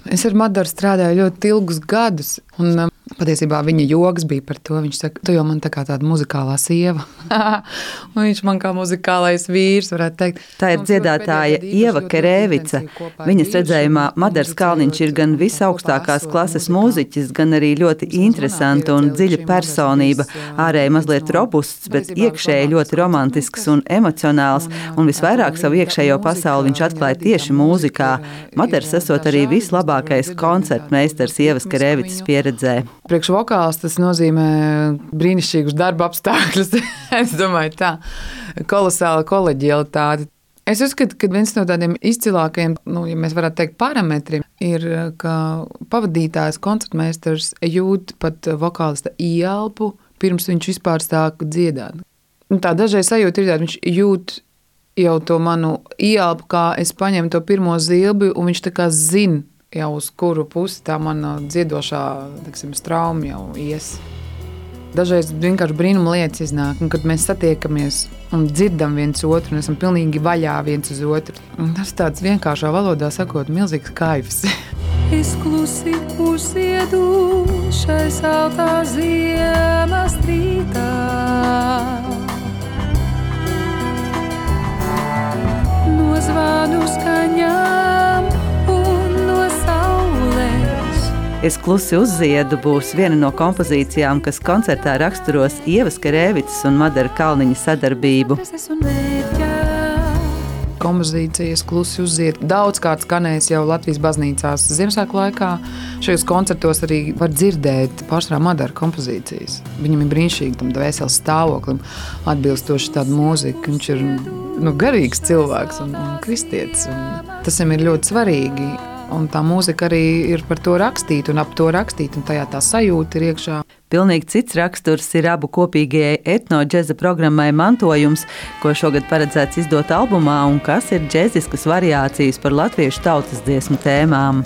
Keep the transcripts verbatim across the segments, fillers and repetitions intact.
Es ar Madaru strādāju ļoti ilgus gadus, un patiesībā viņa joks bija par to. Viņš saka, tu jau man tā kā tāda muzikālā sieva. Un viņš man kā muzikālais vīrs, varētu teikt. Tā ir dziedātāja Ieva Kerēvica. Viņas redzējumā Madaras Kalniņš ir gan visaugstākās klases mūziķis, gan arī ļoti interesanta un dziļa personība. Ārēji mazliet robusts, bet iekšēji ļoti romantisks un emocionāls, un visvairāk savu iekšējo pasauli viņš atklāja tieši mūzikā. Madaras esot arī vislabākais koncertmeistars Ievas Kerēvicas pieredzē. Priekš vokāls tas nozīmē brīnišķīgus darba apstākļus. Es domāju tā, kolosāla koleģialitāte. Es uzskatu, ka viens no tādiem izcilākajiem, nu, ja mēs varētu teikt, parametriem ir, ka pavadītājs koncertmeistars jūt pat vokālista ieelpu, pirms viņš vispār sāk dziedāt. Un tā dažreiz sajūta ir tāda, viņš jūt jau to manu ieelpu, kā es paņemu to pirmo zilbi, un viņš tā kā zina, jau uz kuru pusi tā mana dziedošā, teiksim, strauma jau ies. Dažreiz vienkārši brīnuma lietas iznāk, un kad mēs satiekamies un dzirdam viens otru, un esam pilnīgi vaļā viens uz otru. Un tas tāds vienkāršā valodā sakot, milzīgs kaifs. Es klusi uziedu šai saltā ziemas rītā. No zvanu skaņām Es klusi uzziedu būs viena no kompozīcijām, kas koncertā raksturos Ievas Kerēvicas un Madara Kalniņa sadarbību. Kompozīcijas klusi uziet daudzkārt skanēs jau Latvijas baznīcās Ziemassvētku laikā. Šajos koncertos arī var dzirdēt pārsvarā Madara kompozīcijas. Viņam ir brīnišķīgi tam dvēseles stāvoklim atbilstoši tāda mūzika. Viņš ir nu, garīgs cilvēks un, un kristietis. Un tas viņam ir ļoti svarīgi. Un tā mūzika arī ir par to rakstīt un ap to rakstīt, un tajā tā sajūta ir iekšā. Pilnīgi cits raksturs ir abu kopīgajai etno-džeza programmai Mantojums, ko šogad paredzēts izdot albumā, un kas ir džeziskas variācijas par latviešu tautas dziesmu tēmām.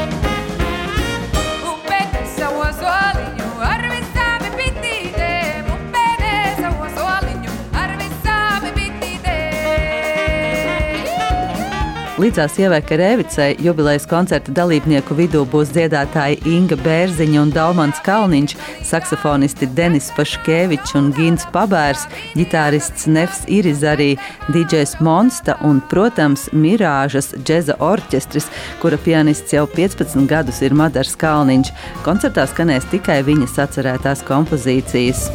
Līdzās Ievai Kerēvicai jubilejas koncerta dalībnieku vidū būs dziedātāji Inga Bērziņa un Dalmans Kalniņš, saksofonisti Denis Paškevičs un Gins Pabērs, ģitārists Nefs Irizarī, didžejs Monsta un, protams, Mirāžas džeza orķestris, kura pianists jau piecpadsmit gadus ir Madars Kalniņš. Koncertā skanēs tikai viņas atcerētās kompozīcijas.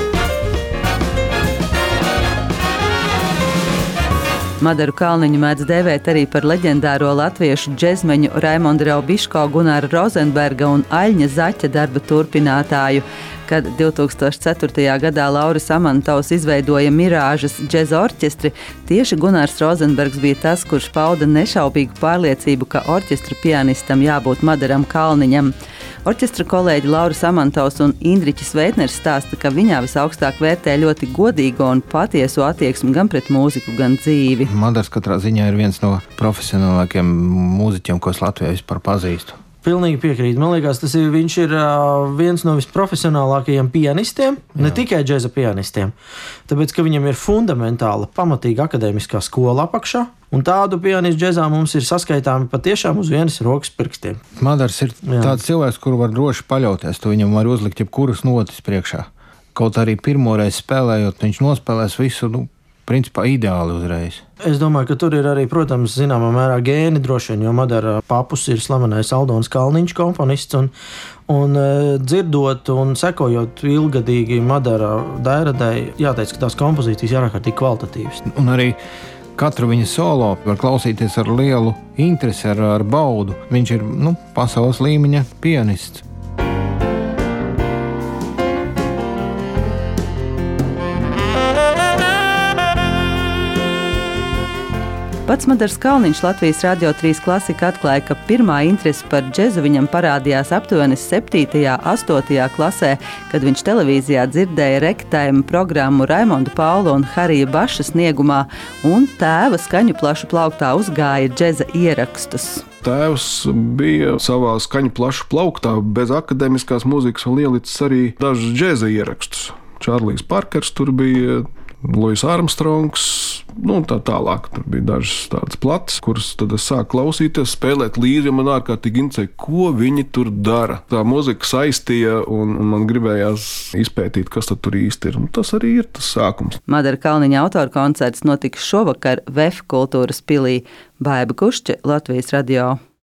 Madaru Kalniņu mēdz dēvēt arī par leģendāro latviešu džezmeņu Raimonda Raubiško, Gunāra Rozenberga un Aļņa Zaķa darba turpinātāju. Kad divtūkstoš ceturtajā gadā Lauris Amantovs izveidoja Mirāžas džeza orķestri, tieši Gunārs Rozenbergs bija tas, kurš pauda nešaubīgu pārliecību, ka orķestra pianistam jābūt Madaram Kalniņam. Orķestra kolēģi Lauris Amantovs un Indriķis Veitners stāsta, ka viņā visaugstāk vērtē ļoti godīgo un patieso attieksmi gan pret mūziku, gan dzīvi. Madars katrā ziņā ir viens no profesionālākiem mūziķiem, ko es Latvijā vispār pazīstu. Pilnīgi piekrīt. Man liekas, tas ir, viņš ir uh, viens no visprofesionālākajiem pianistiem, Jā. ne tikai džeza pianistiem, tāpēc, ka viņam ir fundamentāla, pamatīga akadēmiskā skola apakšā, un tādu pianistu džezā mums ir saskaitāmi patiešām uz vienas rokas pirkstiem. Madars ir Jā. tāds cilvēks, kuru var droši paļauties, tu viņam var uzlikt jebkuras notis priekšā. Kaut arī pirmoreiz spēlējot, viņš nospēlēs visu, nu, principā ideāli uzreiz. Es domāju, ka tur ir arī, protams, zināmā mērā gēni droši vien, jo Madara papus ir slavenais Aldons Kalniņš komponists, un, un dzirdot un sekojot ilgadīgi Madara dairadai, jāteic, ka tās kompozīcijas ir ārkārtīgi kvalitatīvas. Un arī katru viņa solo var klausīties ar lielu interesi, ar, ar baudu. Viņš ir, nu, pasaules līmeņa pianists. Pats Madars Kalniņš Latvijas Radio trīs klasika atklāja, ka pirmā interese par džezu viņam parādījās aptuveni septītajā, astotajā klasē, kad viņš televīzijā dzirdēja rektaima programmu Raimonda Paula un Harija Baša sniegumā, un tēva skaņu plašu plauktā uzgāja džeza ierakstus. Tēvs bija savā skaņu plašu plauktā bez akadēmiskās mūzikas un ielicis arī dažus džeza ierakstus. Čārlijs Parkers tur bija Louis Armstrongs, nu un tā tālāk. Tur bija dažas tādas plates, kuras tad es sāku klausīties, spēlēt līdzi, man ārkārtīgi interesēja, ko viņi tur dara. Tā muzika saistīja, un, un man gribējās izpētīt, kas tad tur īsti ir. Un tas arī ir tas sākums. Madara Kalniņa autora koncerts notiks šovakar V E F kultūras pilī. Baiba Kušķe, Latvijas radio.